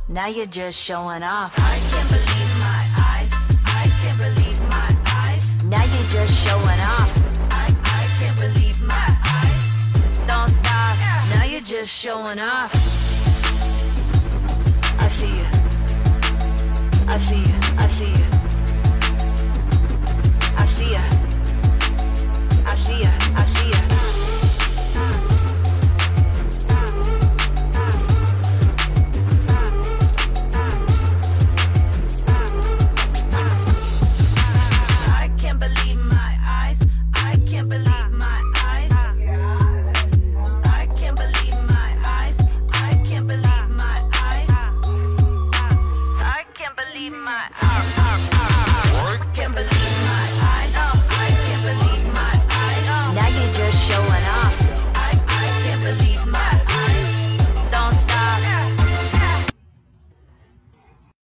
Now you're just showing off. I can't believe my eyes. I can't believe my eyes. Now you're just showing off. I can't believe my eyes. Don't stop. Now you're just showing off.